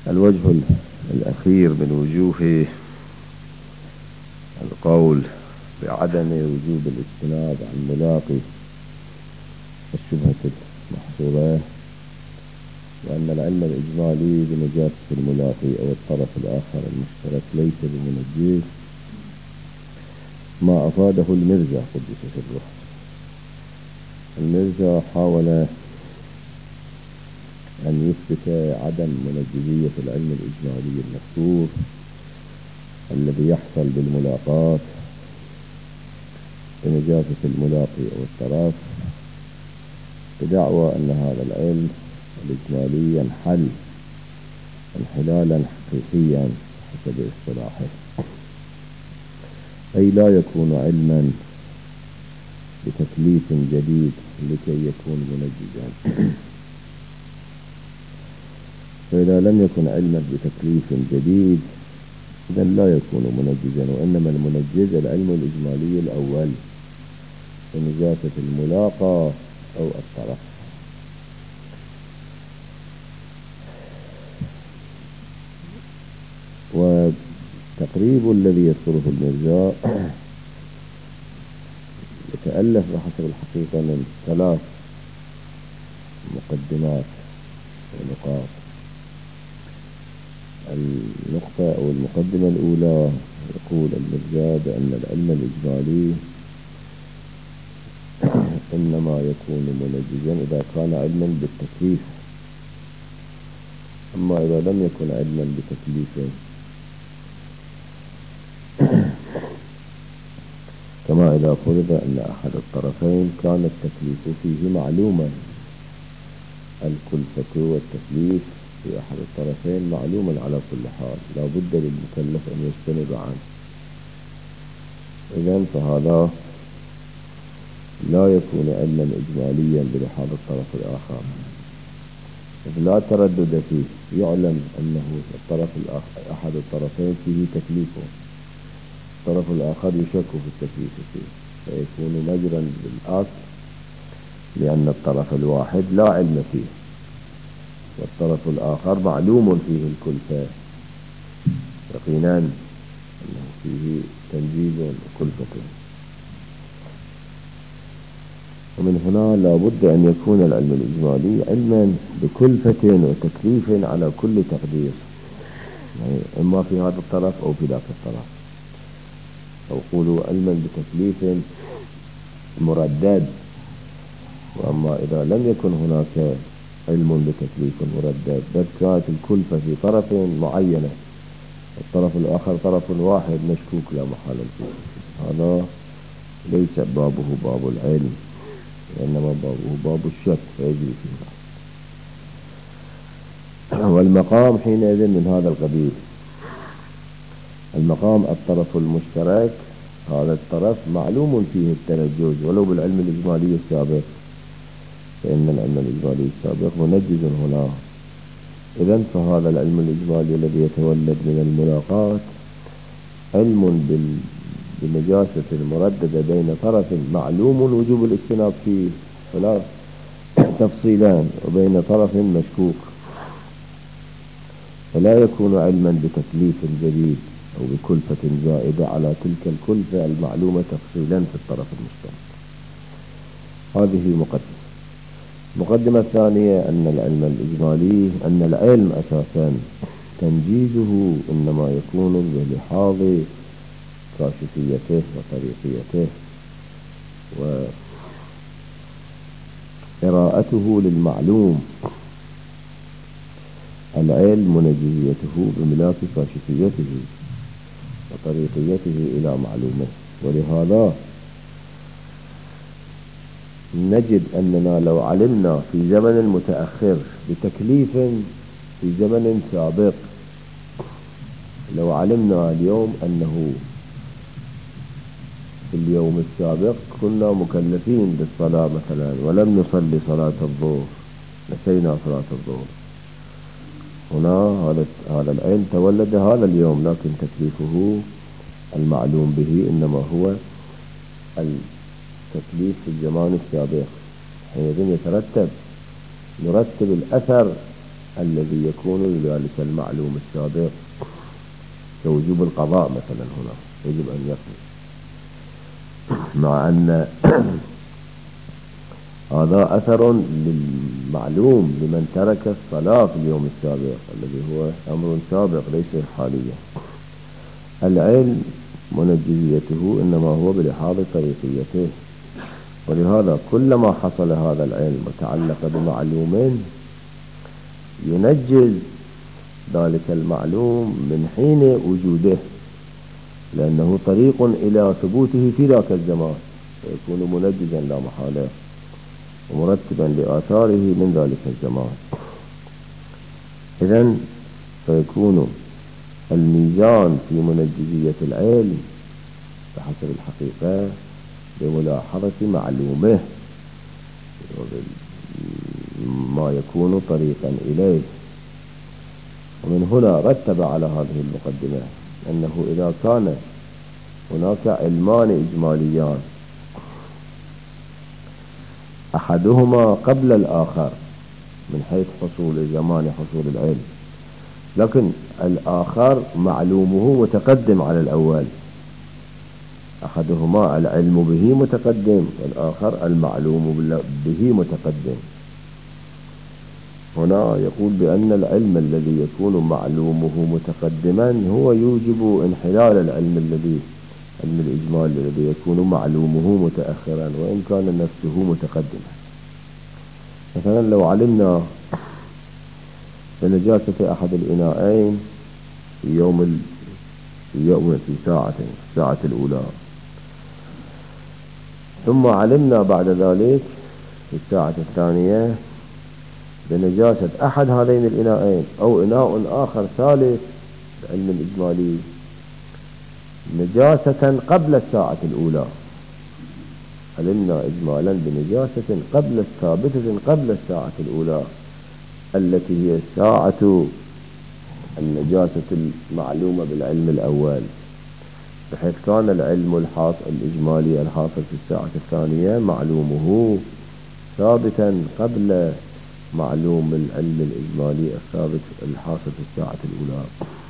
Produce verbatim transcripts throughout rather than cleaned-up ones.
الوجه الأخير من وجوه القول بعدم وجوب الاجتناب عن ملاقي الشبهة المحصورة، وأن العلم الإجمالي بنجاسة الملاقي أو الطرف الآخر المشترك ليس بمنجس، ما أفاده المرزا قدس سره. المرزا حاول أن يثبت عدم منجزية العلم الإجمالي المذكور الذي يحصل بالملاقات بنجاسة الملاقي أو الطرف، بدعوى أن هذا العلم الإجمالي ينحل انحلالا حقيقيا حسب اصطلاحه، أي لا يكون علما بتكليف جديد لكي يكون منجزا. فإذا لم يكن علما بتكليف جديد إذا لا يكون منجزا، وإنما المنجز العلم الإجمالي الأول بنجاسة الملاقى أو الطرف. والتقريب الذي يذكره المرزا يتألف بحسب الحقيقة من ثلاث مقدمات ونقاط. النقطة أو المقدمة الأولى يقول المرزا بأن العلم الإجمالي إنما يكون منجزا إذا كان علما بالتكليف، أما إذا لم يكن علما بتكليف كما إذا فرض أن أحد الطرفين كان التكليف فيه معلوما، الكلفة والتكليف في أحد الطرفين معلوما على كل حال، لا بد للمكلف أن يجتنب عنه، إذن فهذا لا يكون علما إجماليا بلحاظ الطرف الآخر، لا تردد فيه، يعلم أنه الطرف الآخر أحد الطرفين فيه تكليفه، الطرف الآخر يشك في التكليف فيه، فيكون مجرا بالأصل لأن الطرف الواحد لا علم فيه والطرف الآخر معلوم فيه الكلفة يقينا أنه فيه تنجيز وكلفة. ومن هنا لا بد أن يكون العلم الإجمالي علما بكلفة وتكليف على كل تقدير، يعني إما في هذا الطرف أو في ذاك الطرف، أو قولوا علما بتكليف مردد. وأما إذا لم يكن هناك علم بتكليف مردد بل كانت الكلفة في طرف معينة، الطرف الآخر طرف واحد مشكوك لا محالة فيه، هذا ليس بابه باب العلم، وإنما بابه باب الشك فيجري فيه. والمقام حينئذ من هذا القبيل، المقام الطرف المشترك، هذا الطرف معلوم فيه التنجز ولو بالعلم الإجمالي السابق، فإن العلم الإجمالي السابق منجز هنا. إذن فهذا العلم الإجمالي الذي يتولد من الملاقات علم بالنجاسة المرددة بين طرف معلوم وجوب الاجتناب فيه ثلاث تفصيلان، وبين طرف مشكوك، فلا يكون علما بتكليف جديد أو بكلفة زائدة على تلك الكلفة المعلومة تفصيلا في الطرف المشترك. هذه مقدمة. المقدمة الثانية أن العلم الإجمالي أن العلم أساسا تنجيزه إنما يكون بلحاظ كاشفيته وطريقيته وقراءته للمعلوم، العلم منجزيته بملاك كاشفيته وطريقيته إلى معلومه. ولهذا نجد أننا لو علمنا في زمن متأخر بتكليف في زمن سابق، لو علمنا اليوم أنه في اليوم السابق كنا مكلفين بالصلاة مثلا ولم نصلي صلاة الظهر، نسينا صلاة الظهر، هنا هذا العلم تولد هذا اليوم، لكن تكليفه المعلوم به إنما هو التكليف في الزمان السابق. حينئذ يترتب نرتب الأثر الذي يكون لذلك المعلوم السابق كوجوب القضاء مثلا هنا يجب أن يقضي، مع أن هذا أثر للمعلوم لمن ترك الصلاة في اليوم السابق الذي هو أمر سابق ليس حاليا. العلم منجزيته إنما هو بلحاظ طريقيته، ولهذا كلما حصل هذا العلم وتعلق بمعلوم ينجز ذلك المعلوم من حين وجوده، لأنه طريق إلى ثبوته في ذاك الزمان، فيكون منجزا لا محالة ومرتبا لآثاره من ذلك الزمان. إذن فيكون الميزان في منجزية العلم بحسب الحقيقة بملاحظة معلومه ما يكون طريقا إليه. ومن هنا رتب على هذه المقدمة أنه إذا كان هناك علمان إجماليان أحدهما قبل الآخر من حيث حصول زمان حصول العلم، لكن الآخر معلومه متقدم على الأول، أحدهما العلم به متقدم والآخر المعلوم به متقدم. هنا يقول بأن العلم الذي يكون معلومه متقدما هو يوجب انحلال العلم الذي علم الإجمال الذي يكون معلومه متأخرا وإن كان نفسه متقدما. مثلا لو علمنا بنجاسة أحد الإناءين في يوم في يوم في ساعة الساعة الأولى، ثم علمنا بعد ذلك في الساعة الثانية بنجاسة أحد هذين الإناءين أو إناء آخر ثالث بعلم الإجمالي نجاسة قبل الساعة الأولى، علمنا إجمالا بنجاسة قبل الثابتة قبل الساعة الأولى التي هي الساعة النجاسة المعلومة بالعلم الأول، بحيث كان العلم الحاصل الإجمالي الحاصل في الساعة الثانية معلومه ثابتا قبل معلوم العلم الإجمالي الثابت الحاصل في الساعة الأولى.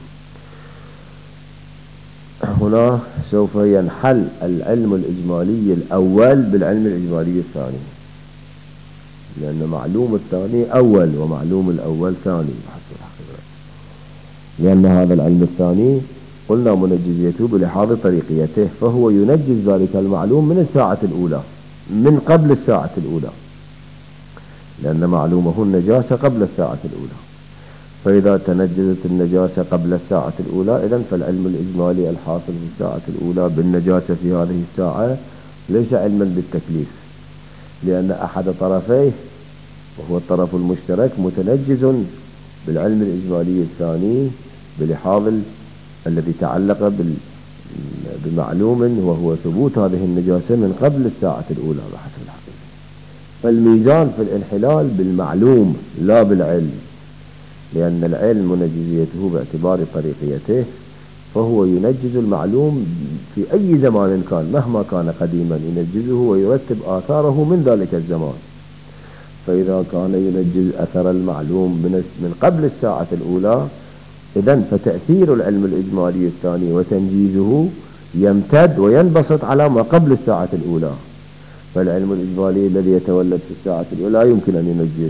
هنا سوف ينحل العلم الإجمالي الأول بالعلم الإجمالي الثاني، لأن معلوم الثاني أول ومعلوم الأول ثاني بحسب الحقيقة، لأن هذا العلم الثاني قلنا منجزيته بلحاظ طريقيته، فهو ينجز ذلك المعلوم من الساعة الأولى من قبل الساعة الأولى، لأن معلومه النجاسة قبل الساعة الأولى. فإذا تنجزت النجاسة قبل الساعة الأولى إذن فالعلم الإجمالي الحاصل في الساعة الأولى بالنجاسة في هذه الساعة ليس علما بالتكليف، لأن أحد طرفيه وهو الطرف المشترك متنجز بالعلم الإجمالي الثاني بلحاظ الذي تعلق بمعلوم وهو ثبوت هذه النجاسة من قبل الساعة الأولى بحسب الحقيقة. فالميزان في الانحلال بالمعلوم لا بالعلم، لأن العلم منجزيته باعتبار طريقيته، فهو ينجز المعلوم في أي زمان كان مهما كان قديما ينجزه ويرتب آثاره من ذلك الزمان. فإذا كان ينجز أثر المعلوم من قبل الساعة الأولى إذن فتأثير العلم الإجمالي الثاني وتنجيزه يمتد وينبسط على ما قبل الساعة الأولى. فالعلم الإجمالي الذي يتولد في الساعة الأولى يمكن أن ينجز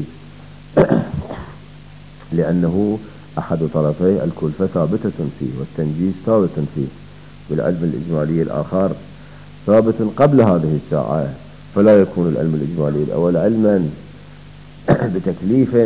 لأنه أحد طرفي الكلفة ثابتة فيه والتنجيز ثابت فيه، والعلم الإجمالي الآخر ثابت قبل هذه الساعة، فلا يكون العلم الإجمالي الأول علما بتكليف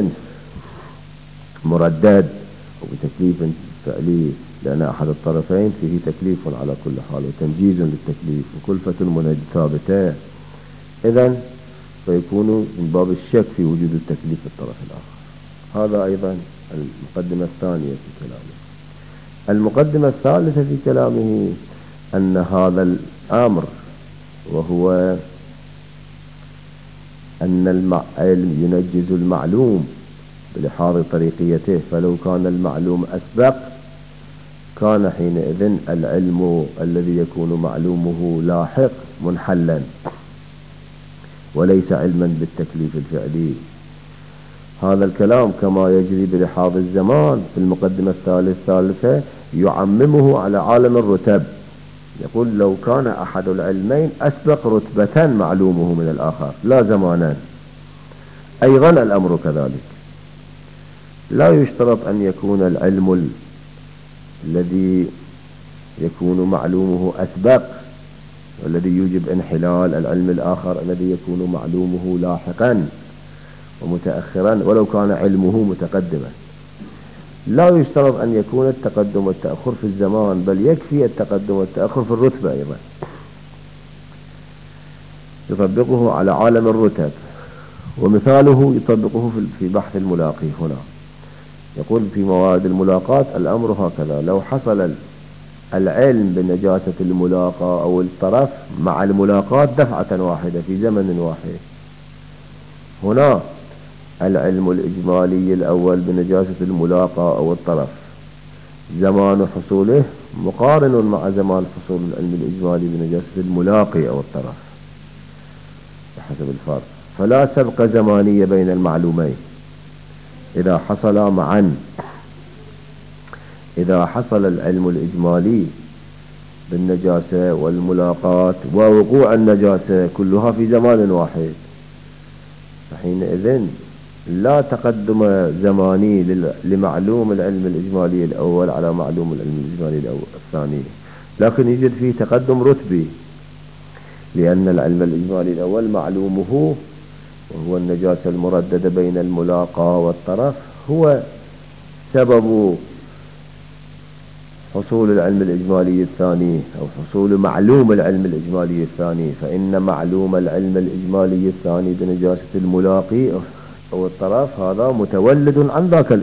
مردد وبتكليف فعلي، لأن أحد الطرفين فيه تكليف على كل حال وتنجيز للتكليف وكلفة منجز ثابتة. إذن فيكون من باب الشك في وجود التكليف في الطرف الآخر. هذا أيضا المقدمة الثانية في كلامه. المقدمة الثالثة في كلامه أن هذا الأمر وهو أن العلم ينجز المعلوم بلحاظ طريقيته، فلو كان المعلوم أسبق كان حينئذ العلم الذي يكون معلومه لاحق منحلا وليس علما بالتكليف الفعلي. هذا الكلام كما يجري بلحاظ الزمان في المقدمة الثالثة يعممه على عالم الرتب. يقول لو كان أحد العلمين أسبق رتبة معلومه من الآخر لا زمانا، أيضا الأمر كذلك. لا يشترط أن يكون العلم الذي يكون معلومه أسبق والذي يوجب انحلال العلم الآخر الذي يكون معلومه لاحقا ومتأخرا ولو كان علمه متقدما. لا يشترط أن يكون التقدم والتأخر في الزمان، بل يكفي التقدم والتأخر في الرتبة أيضا. يطبقه على عالم الرتب، ومثاله يطبقه في بحث الملاقي هنا. يقول في مواد الملاقات الأمر هكذا: لو حصل العلم بنجاسة الملاقى أو الطرف مع الملاقات دفعة واحدة في زمن واحد، هنا العلم الإجمالي الأول بنجاسة الملاقى أو الطرف زمان حصوله مقارن مع زمان حصول العلم الإجمالي بنجاسة الملاقي أو الطرف بحسب الفرق، فلا سبق زمانية بين المعلومين إذا حصلا معا. إذا حصل العلم الإجمالي بالنجاسة والملاقات ووقوع النجاسة كلها في زمان واحد، فحينئذ لا تقدم زماني لمعلوم العلم الإجمالي الأول على معلوم العلم الإجمالي الثاني، لكن يوجد فيه تقدم رتبي، لأن العلم الإجمالي الأول معلومه وهو النجاسة المرددة بين الملاقى والطرف هو سبب حصول العلم الإجمالي الثاني أو حصول معلوم العلم الإجمالي الثاني، فإن معلوم العلم الإجمالي الثاني بنجاسة الملاقي أو الطرف هذا متولد عن ذاك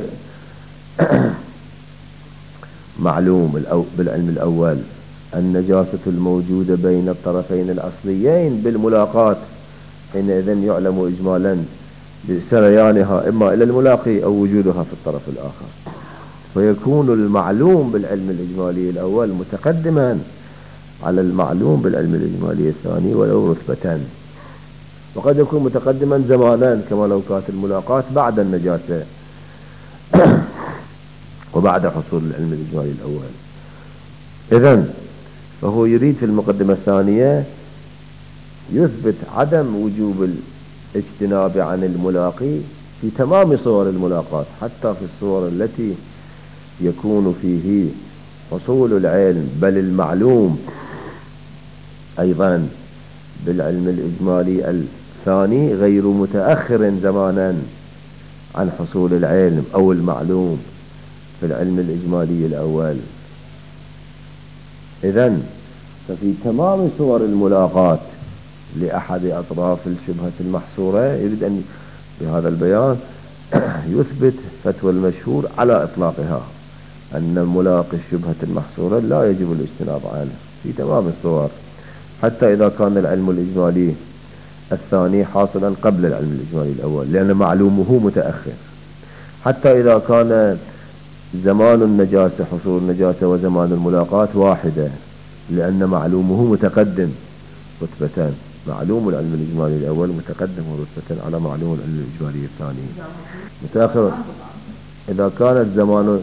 معلوم بالعلم الأول. النجاسة الموجودة بين الطرفين الأصليين بالملاقات حينئذ يعلم إجمالا بسريانها إما إلى الملاقي أو وجودها في الطرف الآخر، فيكون المعلوم بالعلم الإجمالي الأول متقدما على المعلوم بالعلم الإجمالي الثاني ولو رتبتان، وقد يكون متقدما زمانا كما لو كانت الملاقات بعد النجاسة وبعد حصول العلم الإجمالي الأول. إذن فهو يريد في المقدمة الثانية يثبت عدم وجوب الاجتناب عن الملاقي في تمام صور الملاقات، حتى في الصور التي يكون فيه حصول العلم بل المعلوم أيضا بالعلم الإجمالي الثاني غير متأخر زمانا عن حصول العلم أو المعلوم في العلم الإجمالي الأول. إذن ففي تمام صور الملاقات لأحد أطراف الشبهة المحصورة يريد أن بهذا البيان يثبت فتوى المشهور على إطلاقها أن ملاقي الشبهة المحصورة لا يجب الاجتناب عنه في تمام الصور، حتى إذا كان العلم الإجمالي الثاني حاصلا قبل العلم الإجمالي الأول لأن معلومه متأخر، حتى إذا كان زمان النجاسة حصول النجاسة وزمان الملاقات واحدة لأن معلومه متقدم رتبتان، معلوم العلم الإجمالي الأول متقدم رتبة على معلوم العلم الإجمالي الثاني متأخر. إذا كان الزمان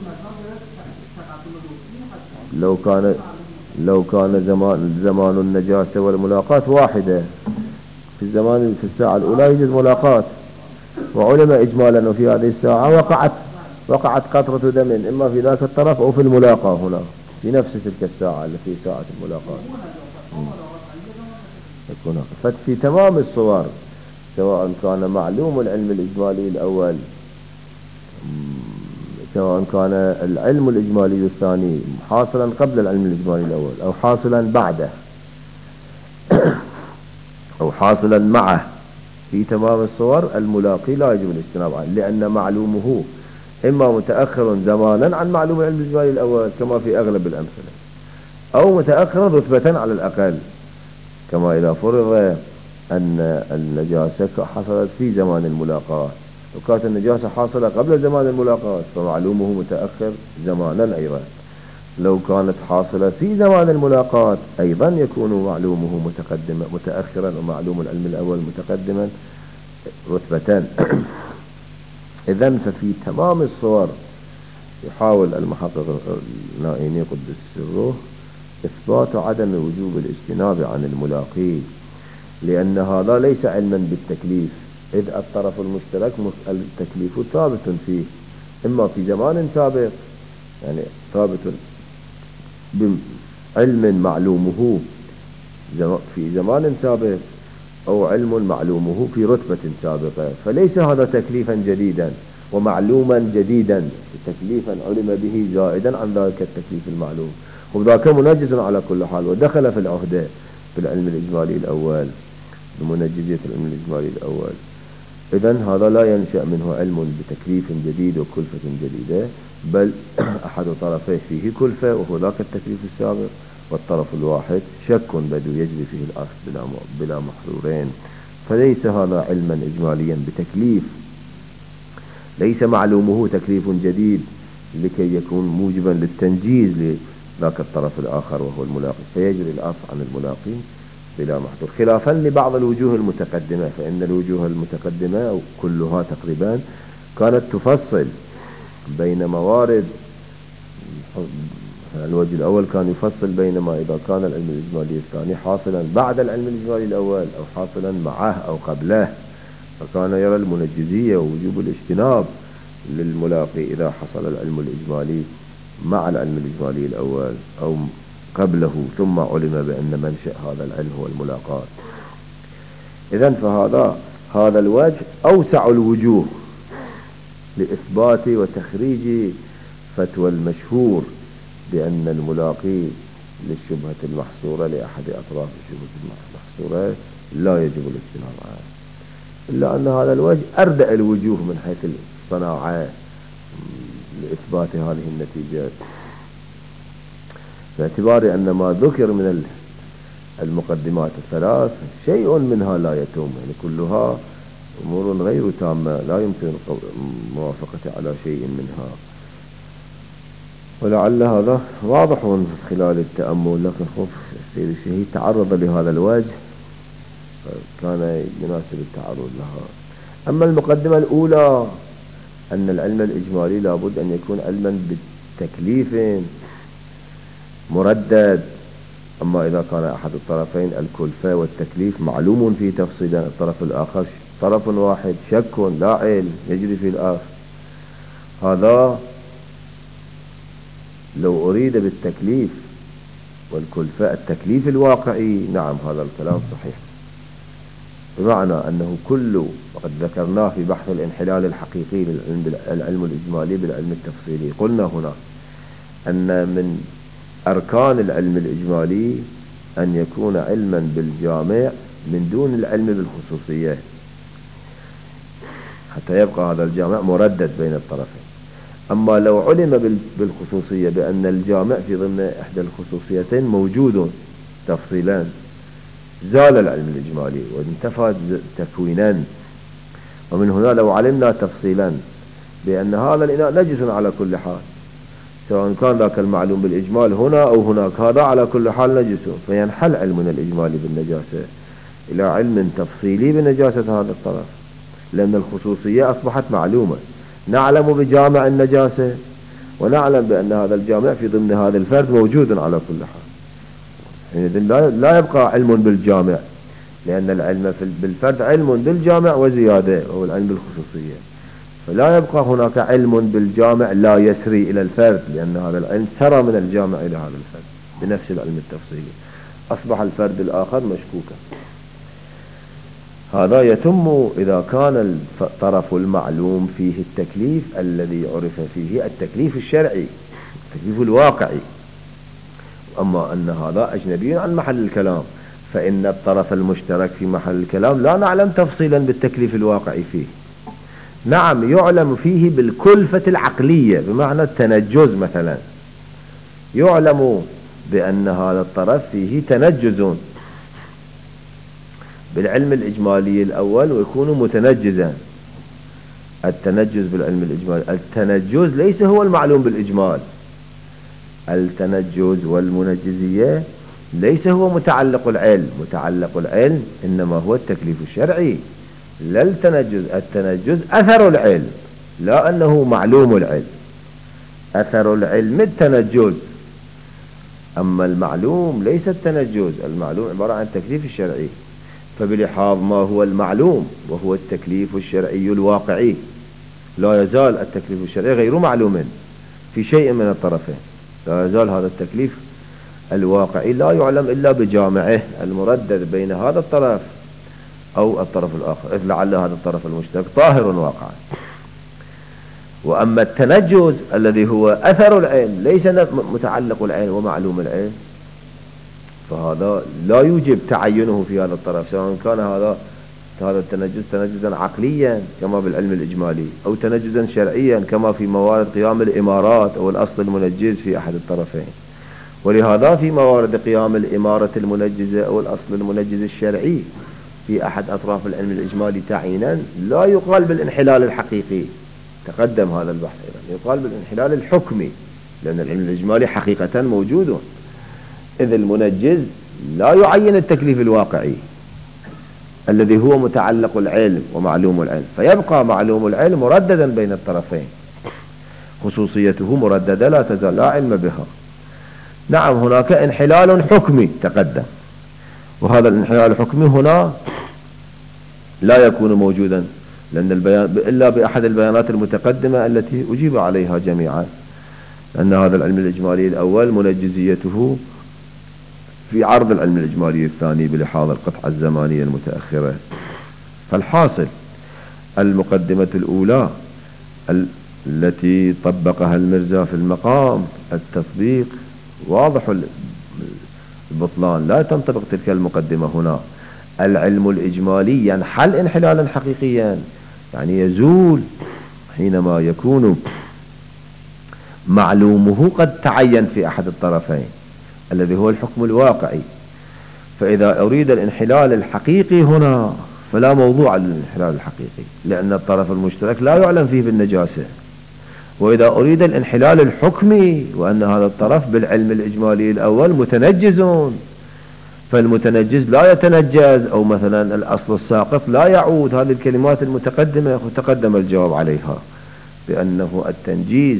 لو كان لو كان زمان زمان النجاسة والملاقات واحدة، في الزمان في الساعة الأولى يوجد ملاقات وعلم إجمالا وفي هذه الساعة وقعت وقعت قطرة دم إما في ذاك الطرف أو في الملاقى هنا في نفس تلك الساعة التي ساعة الملاقات. ففي تمام الصور سواء كان معلوم العلم الإجمالي الأول سواء كان العلم الإجمالي الثاني حاصلا قبل العلم الإجمالي الأول أو حاصلا بعده أو حاصلا معه، في تمام الصور الملاقي لا يجب الاجتناب عنه لأن معلومه إما متأخر زمانا عن معلوم العلم الإجمالي الأول كما في أغلب الأمثلة، أو متأخر رتبة على الأقل كما إذا فرض أن النجاسة حصلت في زمان الملاقاة، وكانت النجاسة حاصلة قبل زمان الملاقاة فمعلومه متأخر زمانا أيضا، لو كانت حاصلة في زمان الملاقاة أيضا يكون معلومه متقدما متأخرا ومعلوم العلم الأول متقدما رتبتان. إذن ففي تمام الصور يحاول المحقق النائيني قدس سره إثبات عدم وجوب الاجتناب عن الملاقي، لأن هذا ليس علما بالتكليف، إذ الطرف المشترك التكليف ثابت فيه، إما في زمان سابق يعني ثابت بعلم معلومه في زمان سابق، أو علم معلومه في رتبة سابقة، فليس هذا تكليفا جديدا ومعلوما جديدا، تكليفا علم به زائدا عن ذلك التكليف المعلوم، وذاك منجز على كل حال، ودخل في العهدة في العلم الإجمالي الأول بمنجزية العلم الإجمالي الأول. إذن هذا لا ينشأ منه علم بتكليف جديد وكلفة جديدة، بل أحد طرفيه فيه كلفة وهو ذاك التكليف السابق، والطرف الواحد شك بدو يجري فيه الأخذ بلا بلا محظورين، فليس هذا علما إجماليا بتكليف، ليس معلومه تكليف جديد لكي يكون موجبا للتنجيز لذاك الطرف الآخر وهو الملاقي، فيجري الأخذ عن الملاقي بلا محظور، خلافا لبعض الوجوه المتقدمة، فإن الوجوه المتقدمة كلها تقريبا كانت تفصل بين موارد. الوجه الأول كان يفصل بينما إذا كان العلم الإجمالي الثاني حاصلا بعد العلم الإجمالي الأول أو حاصلا معه أو قبله، فكان يرى المنجزية ووجوب الاجتناب للملاقي إذا حصل العلم الإجمالي مع العلم الإجمالي الأول أو قبله، ثم علم بأن منشأ هذا العلم هو الملاقاة. إذن فهذا هذا الوجه أوسع الوجوه لإثبات وتخريج فتوى المشهور بأن الملاقي للشبهة المحصورة لأحد أطراف الشبهة المحصورة لا يجب الاجتناب عنه، إلا أن هذا الوجه أردأ الوجوه من حيث الصناعة لإثبات هذه النتيجات، باعتبار أن ما ذكر من المقدمات الثلاث شيء منها لا يتم، يعني كلها أمور غير تامة لا يمكن موافقة على شيء منها، ولعل هذا واضح خلال التأمل، لكن خوف السيد الشهيد تعرض لهذا الوجه كان يناسب التعرض لها. أما المقدمة الأولى أن العلم الإجمالي لابد أن يكون علما بالتكليف مردد، أما إذا كان أحد الطرفين الكلفة والتكليف معلوم في تفصيلا، الطرف الآخر طرف واحد شك لا علم يجري في الآخر، هذا لو أريد بالتكليف والكلفة التكليف الواقعي نعم هذا الكلام صحيح، بمعنى أنه كل وقد ذكرناه في بحث الانحلال الحقيقي للعلم الإجمالي بالعلم التفصيلي، قلنا هنا أن من أركان العلم الإجمالي أن يكون علما بالجامع من دون العلم بالخصوصية، حتى يبقى هذا الجامع مردد بين الطرفين. أما لو علم بالخصوصية بأن الجامع في ضمن إحدى الخصوصيتين موجود تفصيلا زال العلم الإجمالي وانتفى تكوينا، ومن هنا لو علمنا تفصيلا بأن هذا الإناء نجس على كل حال، سواء كان ذاك المعلوم بالإجمال هنا أو هناك، هذا على كل حال نجس، فينحل علمنا الإجمالي بالنجاسة إلى علم تفصيلي بنجاسة هذا الطرف، لأن الخصوصية أصبحت معلومة، نعلم بجامع النجاسة ونعلم بأن هذا الجامع في ضمن هذا الفرد موجود على كل حال، إذن لا يبقى علم بالجامع، لأن العلم بالفرد علم بالجامع وزيادة وهو العلم بالخصوصية، فلا يبقى هناك علم بالجامع لا يسري إلى الفرد، لأن هذا العلم سرى من الجامع إلى هذا الفرد بنفس العلم التفصيلي، أصبح الفرد الآخر مشكوكا. هذا يتم إذا كان الطرف المعلوم فيه التكليف الذي عرف فيه التكليف الشرعي التكليف الواقعي، أما أن هذا أجنبي عن محل الكلام، فإن الطرف المشترك في محل الكلام لا نعلم تفصيلا بالتكليف الواقعي فيه، نعم يعلم فيه بالكلفة العقلية بمعنى التنجز، مثلا يعلم بأن هذا الطرف فيه تنجز بالعلم الإجمالي الأول ويكون متنجزا. التنجز بالعلم الإجمالي، التنجز ليس هو المعلوم بالإجمال، التنجز والمنجزية ليس هو متعلق العلم، متعلق العلم إنما هو التكليف الشرعي، لا التنجز، التنجز أثر العلم، لا أنه معلوم العلم. أثر العلم التنجز، أما المعلوم ليس التنجز. المعلوم عبارة عن التكليف الشرعي، فبلحاظ ما هو المعلوم وهو التكليف الشرعي الواقعي، لا يزال التكليف الشرعي غير معلوم في شيء من الطرفين. لا يزال هذا التكليف الواقعي لا يعلم إلا بجامعه المردد بين هذا الطرف أو الطرف الآخر، إذ لعل هذا الطرف المشترك طاهر واقعا. وأما التنجز الذي هو أثر العلم ليس متعلق العلم ومعلوم العلم، فهذا لا يوجب تعينه في هذا الطرف، سواء كان هذا هذا التنجز تنجزا عقليا كما بالعلم الإجمالي، أو تنجزا شرعيا كما في موارد قيام الإمارات أو الأصل المنجز في أحد الطرفين. ولهذا في موارد قيام الإمارة المنجزة أو الأصل المنجز الشرعي في أحد أطراف العلم الإجمالي تعيينا لا يقال بالانحلال الحقيقي، تقدم هذا البحث أيضا، يقال بالانحلال الحكمي، لأن العلم الإجمالي حقيقة موجود، إذ المنجز لا يعين التكليف الواقعي الذي هو متعلق العلم ومعلوم العلم، فيبقى معلوم العلم مرددا بين الطرفين، خصوصيته مرددة لا تزال لا علم بها. نعم هناك انحلال حكمي تقدم، وهذا الانحلال الحكمي هنا لا يكون موجودا لأن البيان إلا بأحد البيانات المتقدمة التي أجيب عليها جميعا، أن هذا العلم الإجمالي الأول منجزيته في عرض العلم الإجمالي الثاني بلحاظ القطعة الزمانية المتأخرة. فالحاصل المقدمة الأولى التي طبقها المرزا في المقام التطبيق واضح البطلان، لا تنطبق تلك المقدمة هنا. العلم الإجمالي ينحل انحلالا حقيقيا، يعني يزول حينما يكون معلومه قد تعين في أحد الطرفين الذي هو الحكم الواقعي. فإذا أريد الانحلال الحقيقي هنا فلا موضوع للانحلال الحقيقي، لأن الطرف المشترك لا يعلم فيه بالنجاسة. وإذا أريد الانحلال الحكمي وأن هذا الطرف بالعلم الإجمالي الأول متنجزون، فالمتنجز لا يتنجز، أو مثلا الأصل الساقط لا يعود. هذه الكلمات المتقدمة وتقدم الجواب عليها بأنه التنجيز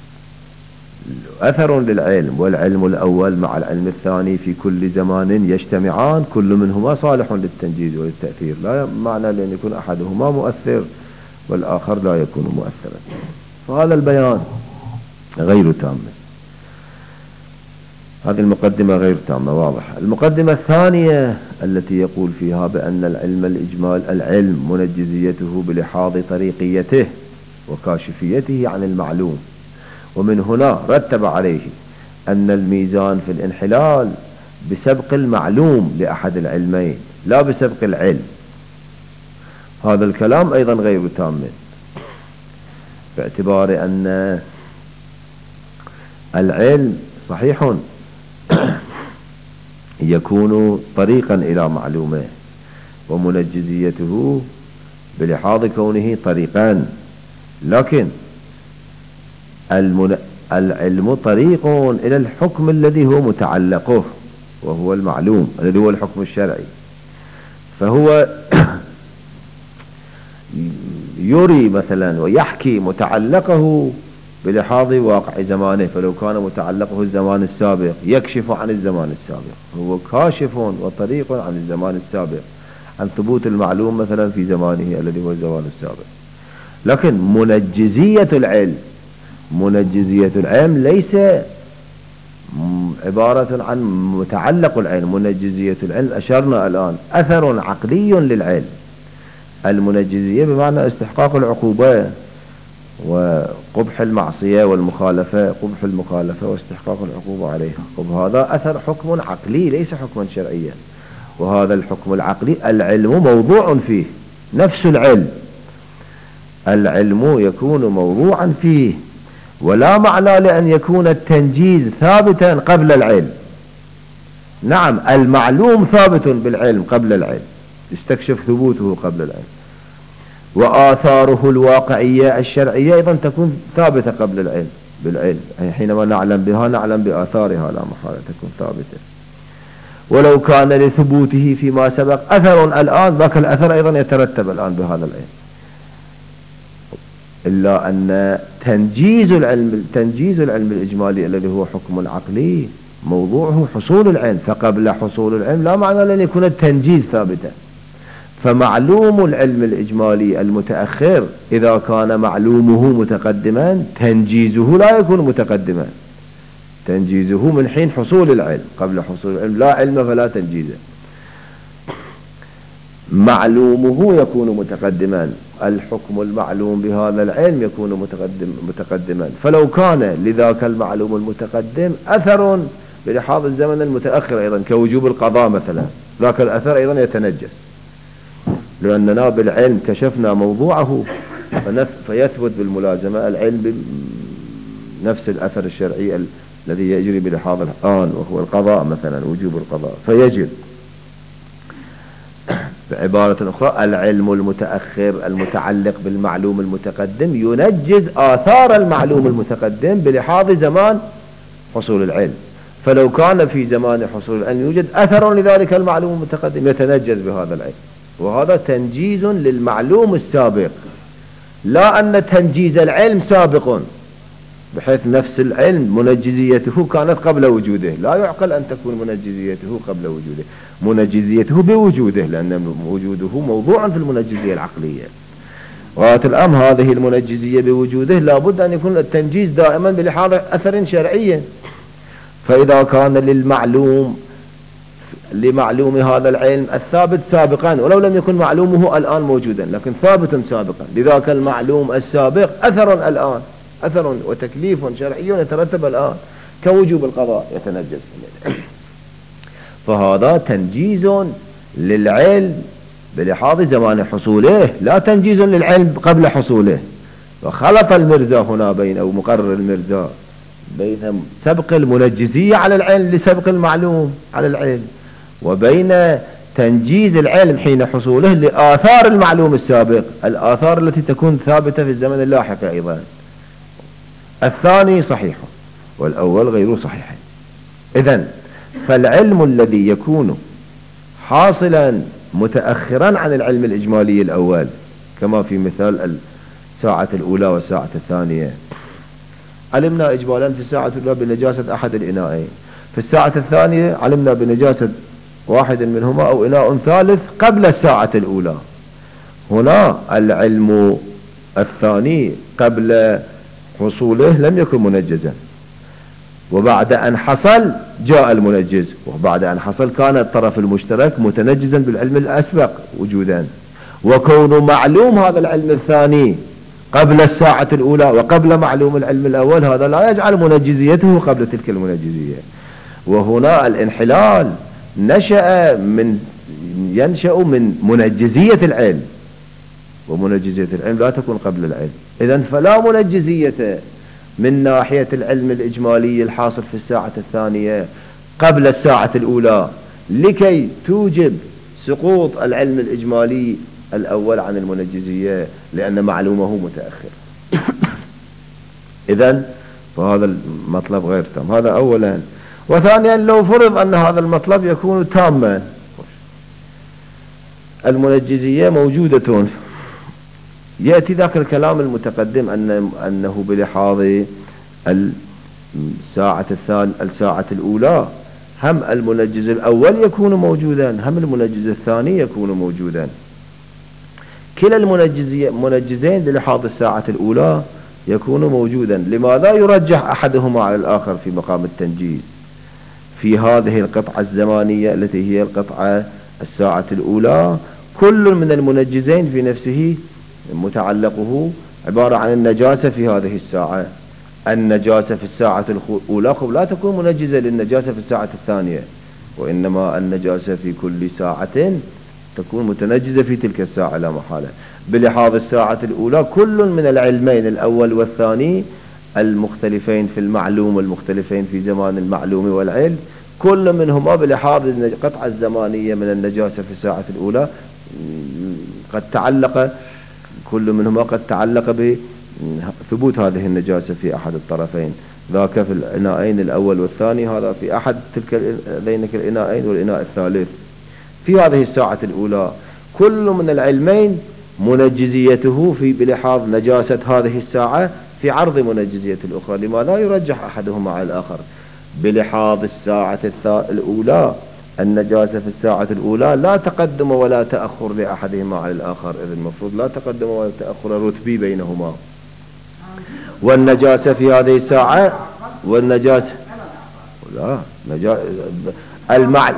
أثر للعلم، والعلم الأول مع العلم الثاني في كل زمان يجتمعان، كل منهما صالح للتنجيز وللتأثير، لا معنى لأن يكون أحدهما مؤثر والآخر لا يكون مؤثرا. فهذا البيان غير تام، هذه المقدمة غير تامة واضحة. المقدمة الثانية التي يقول فيها بأن العلم الإجمال العلم منجزيته بلحاظ طريقيته وكاشفيته عن المعلوم، ومن هنا رتب عليه أن الميزان في الانحلال بسبق المعلوم لأحد العلمين لا بسبق العلم. هذا الكلام أيضا غير تام، باعتبار أن العلم صحيح يكون طريقا إلى معلومه، ومنجزيته بلحاظ كونه طريقان، لكن العلم طريق إلى الحكم الذي هو متعلقه وهو المعلوم الذي هو الحكم الشرعي. فهو يري مثلا ويحكي متعلقه بلحاظ واقع زمانه، فلو كان متعلقه الزمان السابق يكشف عن الزمان السابق، هو كاشف وطريق عن الزمان السابق، عن ثبوت المعلوم مثلا في زمانه الذي هو الزمان السابق. لكن منجزية العلم منجزية العلم ليس عبارة عن متعلق العلم. منجزية العلم أشرنا الآن أثر عقلي للعلم. المنجزية بمعنى استحقاق العقوبة وقبح المعصية والمخالفة، قبح المخالفة واستحقاق العقوبة عليها، وهذا أثر حكم عقلي ليس حكما شرعيا. وهذا الحكم العقلي العلم موضوع فيه، نفس العلم العلم يكون موضوعا فيه، ولا معنى لأن يكون التنجيز ثابتا قبل العلم. نعم المعلوم ثابت بالعلم قبل العلم، يستكشف ثبوته قبل العلم، وآثاره الواقعية الشرعية أيضا تكون ثابتة قبل العلم بالعلم، حينما نعلم بها نعلم بآثارها لا محالة تكون ثابتة. ولو كان لثبوته فيما سبق أثر الآن، ذاك الأثر أيضا يترتب الآن بهذا العلم. إلا أن تنجيز العلم تنجيز العلم الإجمالي الذي هو حكم العقلي موضوعه حصول العلم، فقبل حصول العلم لا معنى لأن يكون التنجيز ثابتا. فمعلوم العلم الإجمالي المتأخر إذا كان معلومه متقدما تنجيزه لا يكون متقدما، تنجيزه من حين حصول العلم، قبل حصول العلم لا علم فلا تنجيز. معلومه يكون متقدما، الحكم المعلوم بهذا العلم يكون متقدم متقدما. فلو كان لذاك المعلوم المتقدم أثر بلحاظ الزمن المتأخر أيضا كوجوب القضاء مثلا، ذاك الأثر أيضا يتنجس، لأننا بالعلم كشفنا موضوعه فيثبت بالملازمة العلم بنفس الأثر الشرعي الذي يجري بلحاظ الآن وهو القضاء مثلا، وجوب القضاء فيجب. بعبارة أخرى العلم المتأخر المتعلق بالمعلوم المتقدم ينجز آثار المعلوم المتقدم بلحاظ زمان حصول العلم. فلو كان في زمان حصول العلم يوجد أثر لذلك المعلوم المتقدم يتنجز بهذا العلم، وهذا تنجيز للمعلوم السابق، لا أن تنجيز العلم سابق بحيث نفس العلم منجزيته كانت قبل وجوده. لا يعقل أن تكون منجزيته قبل وجوده، منجزيته بوجوده، لأن وجوده موضوع في المنجزية العقلية. وقالت الأم هذه المنجزية بوجوده لابد أن يكون التنجيز دائما بلحاظ أثر شرعي. فإذا كان للمعلوم لمعلوم هذا العلم الثابت سابقا ولو لم يكن معلومه الآن موجودا لكن ثابت سابقا، لذاك المعلوم السابق أثر الآن، أثر وتكليف شرعي يترتب الآن كوجوب القضاء يتنجز. فهذا تنجيز للعلم بلحاظ زمان حصوله، لا تنجيز للعلم قبل حصوله. وخلط المرزا هنا بين أو مقرر المرزا بين سبق المنجزية على العلم لسبق المعلوم على العلم، وبين تنجيز العلم حين حصوله لآثار المعلوم السابق، الآثار التي تكون ثابتة في الزمن اللاحق أيضا. الثاني صحيح والأول غير صحيح. إذن فالعلم الذي يكون حاصلا متأخرا عن العلم الإجمالي الأول كما في مثال الساعة الأولى والساعة الثانية، علمنا إجمالا في الساعة الأولى بنجاسة أحد الإناءين، في الساعة الثانية علمنا بنجاسة واحد منهما أو إناء ثالث قبل الساعة الأولى. هنا العلم الثاني قبل حصوله لم يكن منجزا، وبعد أن حصل جاء المنجز، وبعد أن حصل كان الطرف المشترك متنجزا بالعلم الأسبق وجودا. وكون معلوم هذا العلم الثاني قبل الساعة الأولى وقبل معلوم العلم الأول هذا لا يجعل منجزيته قبل تلك المنجزية. وهنا الانحلال نشأ من ينشأ من منجزية العلم، ومنجزية العلم لا تكون قبل العلم. إذن فلا منجزية من ناحية العلم الإجمالي الحاصل في الساعة الثانية قبل الساعة الأولى لكي توجب سقوط العلم الإجمالي الأول عن المنجزية لأن معلومه متأخر. إذن فهذا المطلب غير تام، هذا أولا. وثانيا لو فرض أن هذا المطلب يكون تاما، المنجزية موجودة، يأتي ذاك الكلام المتقدم أن أنه بلحاظ الساعة الثانية الساعة الأولى هم المنجز الأول يكون موجودا هم المنجز الثاني يكون موجودا. كلا المنجزين بلحاظ الساعة الأولى يكون موجودا. لماذا يرجح أحدهما على الآخر في مقام التنجيز في هذه القطعة الزمانية التي هي القطعة الساعة الأولى؟ كل من المنجزين في نفسه متعلقه عبارة عن النجاسة في هذه الساعة. النجاسة في الساعة الأولى لا تكون منجزة للنجاسة في الساعة الثانية، وإنما النجاسة في كل ساعة تكون متنجزة في تلك الساعة لا محالة. بلحاظ الساعة الأولى كل من العلمين الأول والثاني المختلفين في المعلوم والمختلفين في زمان المعلوم والعلم كل منهما بلحاظ القطعة الزمانية من النجاسة في الساعة الأولى قد تعلق كل منهما قد تعلق بثبوت هذه النجاسة في أحد الطرفين، ذاك في الإناءين الأول والثاني، هذا في أحد تلك ذينك الإناءين والإناء الثالث. في هذه الساعة الأولى كل من العلمين منجزيته في بلحاظ نجاسة هذه الساعة في عرض منجزية الأخرى. لماذا يرجح أحدهما على الآخر؟ بلحاظ الساعة الأولى النجاسة في الساعة الأولى لا تقدم ولا تأخر لأحدهما على الآخر، إذن المفروض لا تقدم ولا تأخر رتبي بينهما. والنجاسة في هذه الساعة والنجاسة لا نجا... المعل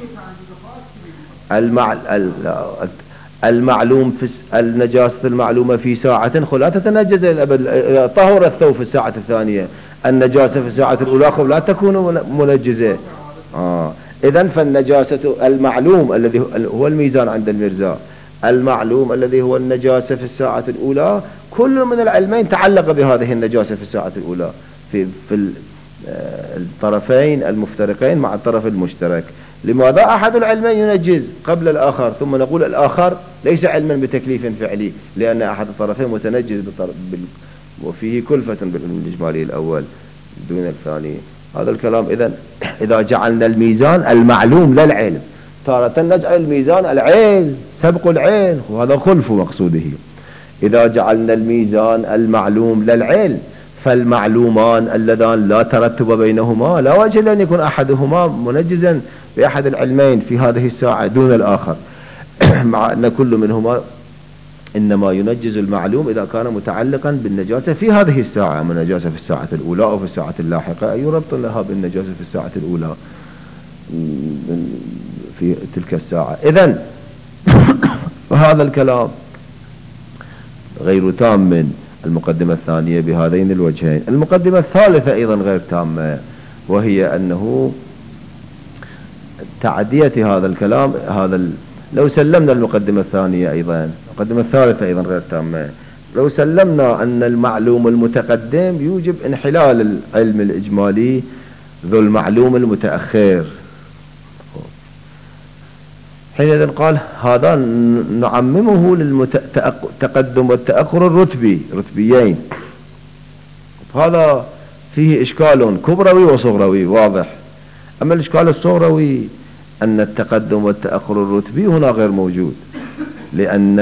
المعل المعلوم في النجاسة المعلومة في ساعة خل لا تتنجز الأبد. طهر الثوب في الساعة الثانية، النجاسة في الساعة الأولى خل لا تكون منجزة. آه. إذن فالنجاسة المعلوم الذي هو الميزان عند المرزا، المعلوم الذي هو النجاسة في الساعة الأولى، كل من العلمين تعلق بهذه النجاسة في الساعة الأولى في في الطرفين المفترقين مع الطرف المشترك. لماذا أحد العلمين ينجز قبل الآخر ثم نقول الآخر ليس علما بتكليف فعلي، لأن أحد الطرفين متنجز بال... وفيه كلفة بالعلم الإجمالي الأول دون الثاني. هذا الكلام. إذن إذا جعلنا الميزان المعلوم للعلم، تارة نجعل الميزان العين سبق العين، وهذا خلف مقصوده. إذا جعلنا الميزان المعلوم للعلم فالمعلومان اللذان لا ترتب بينهما لا وجه لأن يكون أحدهما منجزا بأحد العلمين في هذه الساعة دون الآخر، مع أن كل منهما إنما ينجز المعلوم إذا كان متعلقا بالنجاسة في هذه الساعة، من النجاسة في الساعة الأولى أو في الساعة اللاحقة أي ربط لها بالنجاسة في الساعة الأولى في تلك الساعة. إذن فهذا الكلام غير تام من المقدمة الثانية بهذين الوجهين. المقدمة الثالثة أيضا غير تامة، وهي أنه تعدية هذا الكلام هذا ال... لو سلمنا المقدمة الثانية أيضا، المقدمة الثالثة أيضا غير تامة، لو سلمنا أن المعلوم المتقدم يوجب انحلال العلم الإجمالي ذو المعلوم المتأخر، حينئذ قال هذا نعممه للتقدم والتأخر الرتبي رتبيين. هذا فيه إشكال كبروي وصغروي واضح. أما الإشكال الصغروي أن التقدم والتأخر الرتبي هنا غير موجود، لأن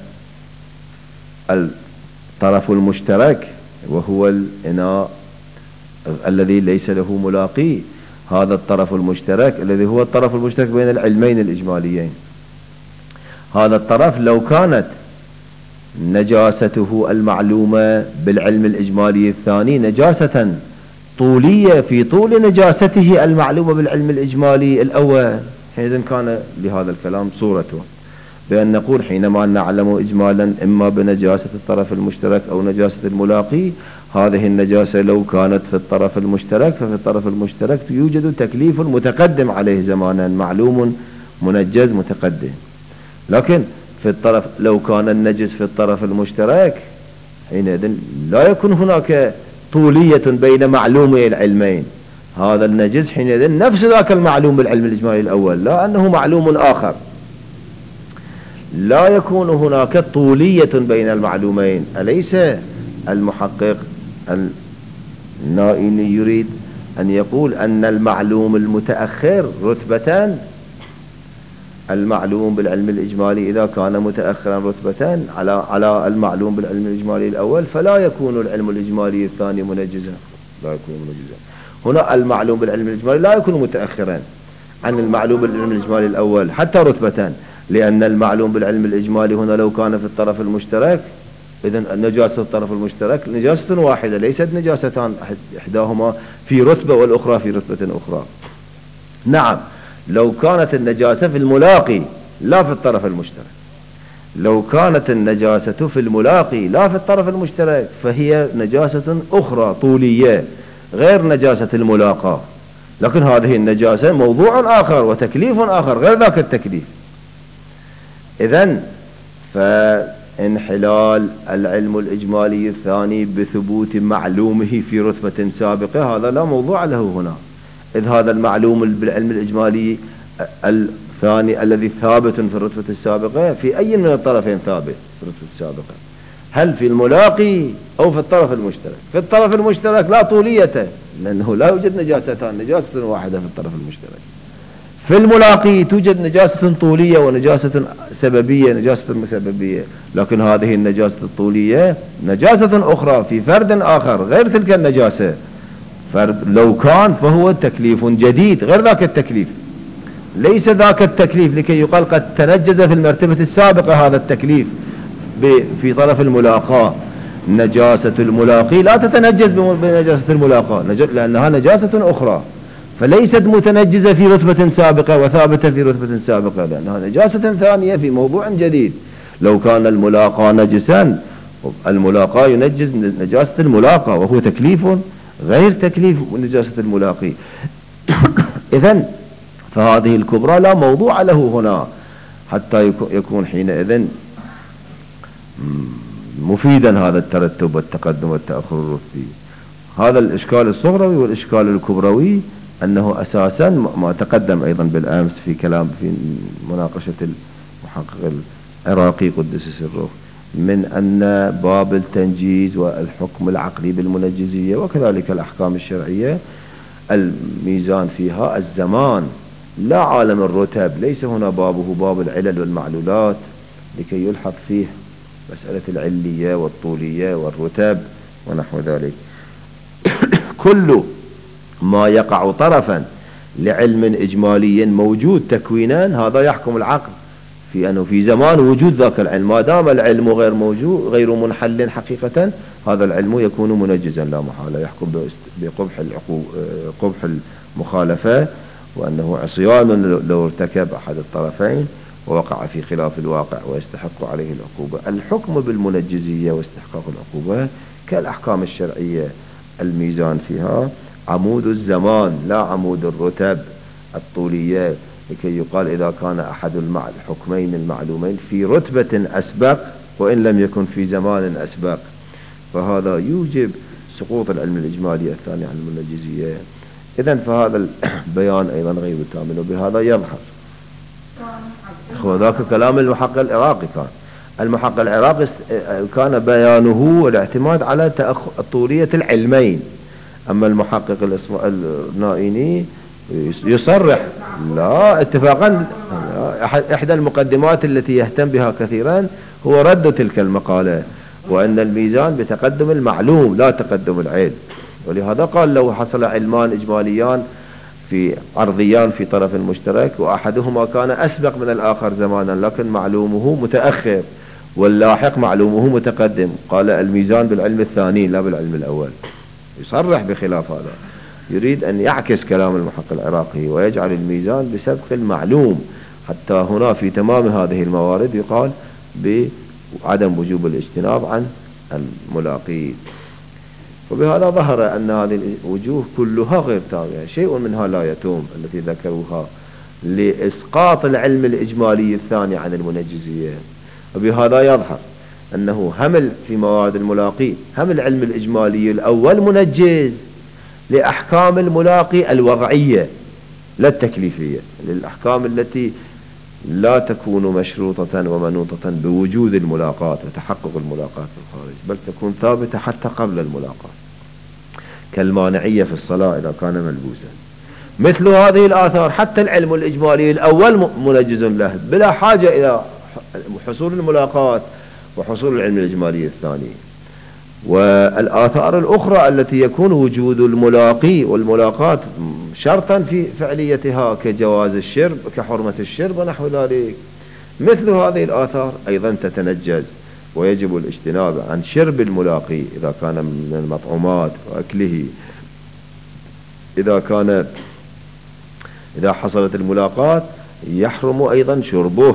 الطرف المشترك وهو الإناء الذي ليس له ملاقي، هذا الطرف المشترك الذي هو الطرف المشترك بين العلمين الإجماليين، هذا الطرف لو كانت نجاسته المعلومة بالعلم الإجمالي الثاني نجاسة طولية في طول نجاسته المعلومة بالعلم الإجمالي الأول، حينئذ كان لهذا الكلام صورته بأن نقول حينما نعلم إجمالا إما بنجاسة الطرف المشترك أو نجاسة الملاقي، هذه النجاسة لو كانت في الطرف المشترك ففي الطرف المشترك يوجد تكليف متقدم عليه زمانا معلوم منجز متقدم. لكن في الطرف لو كان النجس في الطرف المشترك حينئذ لا يكون هناك طولية بين معلومي العلمين، هذا النجس حينئذ نفس ذاك المعلوم بالعلم الإجمالي الأول، لا أنه معلوم آخر، لا يكون هناك طولية بين المعلومين. أليس المحقق النائي يريد أن يقول أن المعلوم المتأخر رتبتان، المعلوم بالعلم الإجمالي إذا كان متأخرا رتبتان على على المعلوم بالعلم الإجمالي الأول، فلا يكون العلم الإجمالي الثاني منجزا، لا يكون منجزا. هنا المعلوم بالعلم الإجمالي لا يكون متأخرا عن المعلوم بالعلم الإجمالي الأول حتى رتبتان، لأن المعلوم بالعلم الإجمالي هنا لو كان في الطرف المشترك إذن النجاسة الطرف المشترك نجاسة واحدة ليست نجاستان، إحداهما في رتبة والأخرى في رتبة أخرى. نعم لو كانت النجاسة في الملاقي لا في الطرف المشترك، لو كانت النجاسة في الملاقي لا في الطرف المشترك فهي نجاسة أخرى طولية غير نجاسة الملاقاة، لكن هذه النجاسة موضوع آخر وتكليف آخر غير ذاك التكليف. إذن فانحلال العلم الإجمالي الثاني بثبوت معلومه في رتبة سابقة هذا لا موضوع له هنا، إذ هذا المعلوم بالعلم الإجمالي الثاني الذي ثابت في الرتبة السابقة في أي من الطرفين ثابت في الرتبة السابقة، هل في الملاقي أو في الطرف المشترك؟ في الطرف المشترك لا طولية لأنه لا يوجد نجاستان، نجاسة واحدة في الطرف المشترك. في الملاقي توجد نجاسة طولية ونجاسة سببية، نجاسة سببية، لكن هذه النجاسة الطولية نجاسة أخرى في فرد آخر غير تلك النجاسة، فرد لو كان فهو تكليف جديد غير ذاك التكليف، ليس ذاك التكليف لكي يقال قد تنجز في المرتبة السابقة هذا التكليف في طرف الملاقاة. نجاسة الملاقي لا تتنجز بنجاسة الملاقاة لأنها نجاسة أخرى، فليست متنجزة في رتبة سابقة وثابتة في رتبة سابقة، لأنها نجاسة ثانية في موضوع جديد. لو كان الملاقى نجسا، الملاقى ينجز نجاسة الملاقى وهو تكليف غير تكليف نجاسة الملاقي. إذن فهذه الكبرى لا موضوع له هنا حتى يكون حينئذ مفيدا هذا الترتب والتقدم والتأخر الرتبي. هذا الإشكال الصغروي. والإشكال الكبروي أنه أساسا ما تقدم أيضا بالأمس في كلام في مناقشة المحقق العراقي قدس سره، من أن باب التنجيز والحكم العقلي بالمنجزية وكذلك الأحكام الشرعية الميزان فيها الزمان لا عالم الرتب، ليس هنا بابه باب العلل والمعلولات لكي يلحظ فيه مسألة العلية والطولية والرتب ونحو ذلك. كل ما يقع طرفا لعلم إجمالي موجود تكوينا هذا يحكم العقل في أنه في زمان وجود ذاك العلم، ما دام العلم غير موجود غير منحل حقيقة هذا العلم يكون منجزا لا محالة، يحكم بقبح قبح المخالفة وأنه عصيان لو ارتكب أحد الطرفين ووقع في خلاف الواقع ويستحق عليه العقوبة. الحكم بالمنجزية واستحقاق العقوبة كالأحكام الشرعية الميزان فيها عمود الزمان لا عمود الرتب الطولية، لكي يقال إذا كان أحد الحكمين المعلومين في رتبة أسبق وإن لم يكن في زمان أسبق فهذا يوجب سقوط العلم الإجمالي الثاني عن المنجزية. إذن فهذا البيان أيضا غير تام وبهذا يظهر ذاك كلام المحقق العراقي. كان المحقق العراقي كان بيانه والاعتماد على طولية العلمين، أما المحقق النائيني يصرح لا اتفاقا إحدى المقدمات التي يهتم بها كثيرا هو رد تلك المقالة، وأن الميزان بتقدم المعلوم لا تقدم العلم، ولهذا قال لو حصل علمان إجماليان في عرضيان في طرف مشترك وأحدهما كان أسبق من الآخر زمانا لكن معلومه متأخر واللاحق معلومه متقدم، قال الميزان بالعلم الثاني لا بالعلم الأول. يصرح بخلاف هذا، يريد أن يعكس كلام المحقق العراقي ويجعل الميزان بسبق المعلوم، حتى هنا في تمام هذه الموارد يقال بعدم وجوب الاجتناب عن الملاقي. وبهذا ظهر أن هذه الوجوه كلها غير تامة، شيء منها لا يتم التي ذكروها لإسقاط العلم الإجمالي الثاني عن المنجزية. وبهذا يظهر أنه هم في مواد الملاقي هم العلم الإجمالي الأول منجز لأحكام الملاقي الوضعية لا التكليفية، للأحكام التي لا تكون مشروطة ومنوطة بوجود الملاقاة وتحقق الملاقاة في الخارج، بل تكون ثابتة حتى قبل الملاقاة، كالمانعية في الصلاة إذا كان ملبوسا. مثل هذه الآثار حتى العلم الإجمالي الأول منجز له بلا حاجة إلى حصول الملاقاة وحصول العلم الإجمالي الثاني. والآثار الأخرى التي يكون وجود الملاقي والملاقاة شرطا في فعليتها كجواز الشرب كحرمة الشرب ونحو ذلك، مثل هذه الآثار أيضا تتنجز ويجب الاجتناب عن شرب الملاقي إذا كان من المطعومات وأكله، إذا كان إذا حصلت الملاقاة يحرم أيضا شربه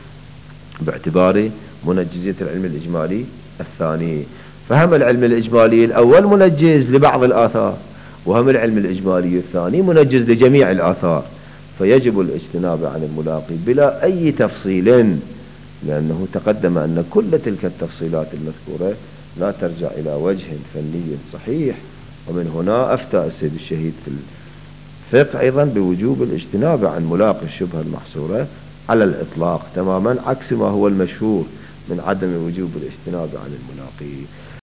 باعتبار منجزية العلم الإجمالي الثاني. فهم العلم الإجمالي الأول منجز لبعض الآثار، وهم العلم الإجمالي الثاني منجز لجميع الآثار، فيجب الاجتناب عن الملاقي بلا أي تفصيل، لأنه تقدم أن كل تلك التفصيلات المذكورة لا ترجع إلى وجه فني صحيح. ومن هنا أفتى السيد الشهيد في الفقه أيضا بوجوب الاجتناب عن ملاقي الشبهة المحصورة على الإطلاق، تماما عكس ما هو المشهور من عدم وجوب الاجتناب عن الملاقي.